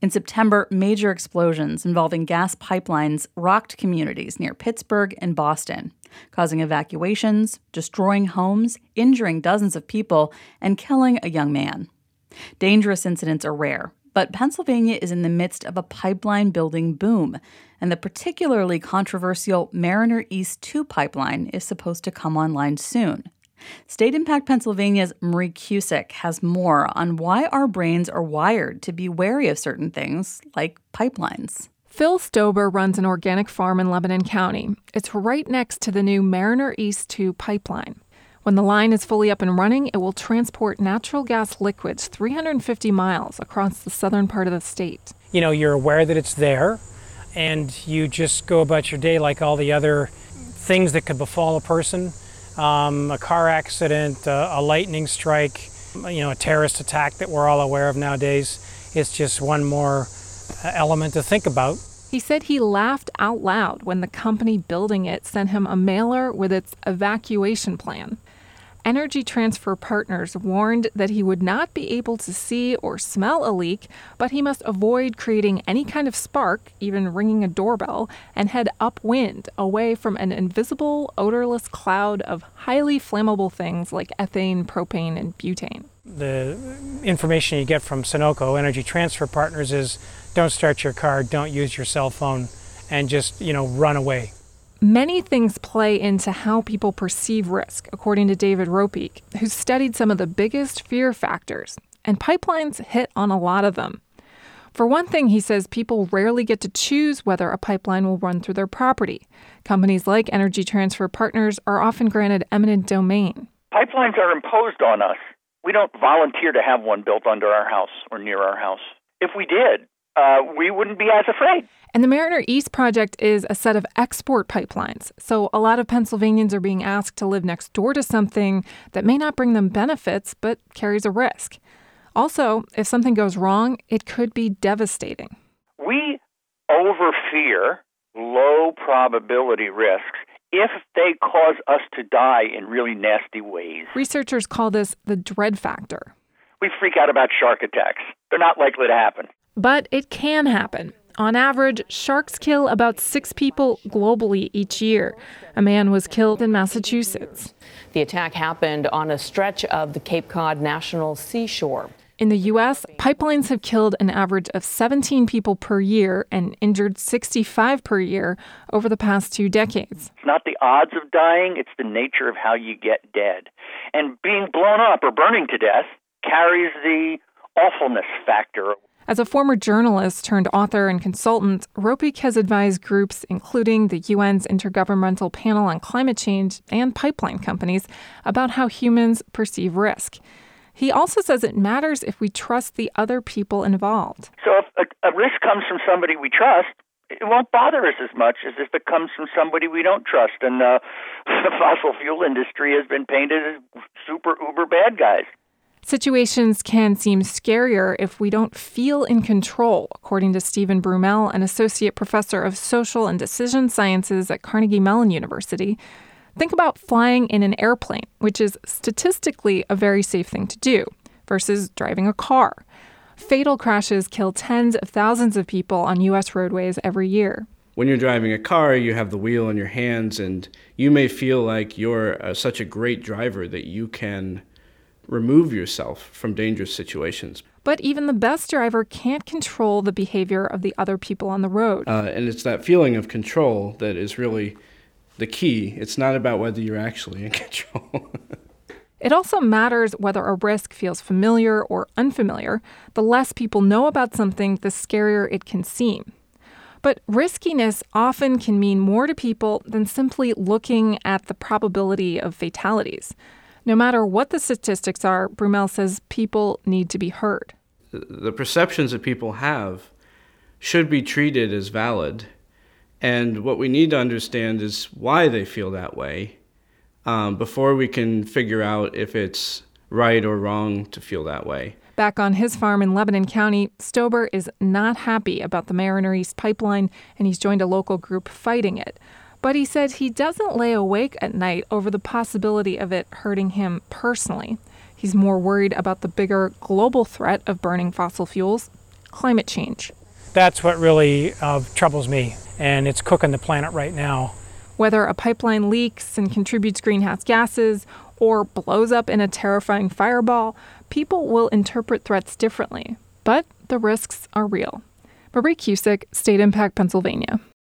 In September, major explosions involving gas pipelines rocked communities near Pittsburgh and Boston, causing evacuations, destroying homes, injuring dozens of people, and killing a young man. Dangerous incidents are rare, but Pennsylvania is in the midst of a pipeline building boom, and the particularly controversial Mariner East 2 pipeline is supposed to come online soon. State Impact Pennsylvania's Marie Cusick has more on why our brains are wired to be wary of certain things, like pipelines. Phil Stober runs an organic farm in Lebanon County. It's right next to the new Mariner East 2 pipeline. When the line is fully up and running, it will transport natural gas liquids 350 miles across the southern part of the state. You know, you're aware that it's there, and you just go about your day like all the other things that could befall a person. A car accident, a lightning strike, a terrorist attack that we're all aware of nowadays. It's just one more element to think about. He said he laughed out loud when the company building it sent him a mailer with its evacuation plan. Energy Transfer Partners warned that he would not be able to see or smell a leak, but he must avoid creating any kind of spark, even ringing a doorbell, and head upwind, away from an invisible, odorless cloud of highly flammable things like ethane, propane, and butane. The information you get from Sunoco Energy Transfer Partners is don't start your car, don't use your cell phone, and just, run away. Many things play into how people perceive risk, according to David Ropeek, who studied some of the biggest fear factors, and pipelines hit on a lot of them. For one thing, he says people rarely get to choose whether a pipeline will run through their property. Companies like Energy Transfer Partners are often granted eminent domain. Pipelines are imposed on us. We don't volunteer to have one built under our house or near our house. If we did, we wouldn't be as afraid. And the Mariner East project is a set of export pipelines. So a lot of Pennsylvanians are being asked to live next door to something that may not bring them benefits, but carries a risk. Also, if something goes wrong, it could be devastating. We overfear low probability risks if they cause us to die in really nasty ways. Researchers call this the dread factor. We freak out about shark attacks. They're not likely to happen. But it can happen. On average, sharks kill about 6 people globally each year. A man was killed in Massachusetts. The attack happened on a stretch of the Cape Cod National Seashore. In the U.S., pipelines have killed an average of 17 people per year and injured 65 per year over the past 2 decades. It's not the odds of dying, it's the nature of how you get dead. And being blown up or burning to death carries the awfulness factor. As a former journalist turned author and consultant, Ropeek has advised groups including the UN's Intergovernmental Panel on Climate Change and pipeline companies about how humans perceive risk. He also says it matters if we trust the other people involved. So if a risk comes from somebody we trust, it won't bother us as much as if it comes from somebody we don't trust. And the fossil fuel industry has been painted as super uber bad guys. Situations can seem scarier if we don't feel in control, according to Stephen Brumell, an associate professor of social and decision sciences at Carnegie Mellon University. Think about flying in an airplane, which is statistically a very safe thing to do, versus driving a car. Fatal crashes kill tens of thousands of people on U.S. roadways every year. When you're driving a car, you have the wheel in your hands, and you may feel like you're such a great driver that you can remove yourself from dangerous situations. But even the best driver can't control the behavior of the other people on the road. And it's that feeling of control that is really the key. It's not about whether you're actually in control. It also matters whether a risk feels familiar or unfamiliar. The less people know about something, the scarier it can seem. But riskiness often can mean more to people than simply looking at the probability of fatalities. No matter what the statistics are, Brumell says people need to be heard. The perceptions that people have should be treated as valid. And what we need to understand is why they feel that way before we can figure out if it's right or wrong to feel that way. Back on his farm in Lebanon County, Stober is not happy about the Mariner East pipeline, and he's joined a local group fighting it. But he said he doesn't lay awake at night over the possibility of it hurting him personally. He's more worried about the bigger global threat of burning fossil fuels, climate change. That's what really troubles me, and it's cooking the planet right now. Whether a pipeline leaks and contributes greenhouse gases or blows up in a terrifying fireball, people will interpret threats differently. But the risks are real. Marie Cusick, State Impact, Pennsylvania.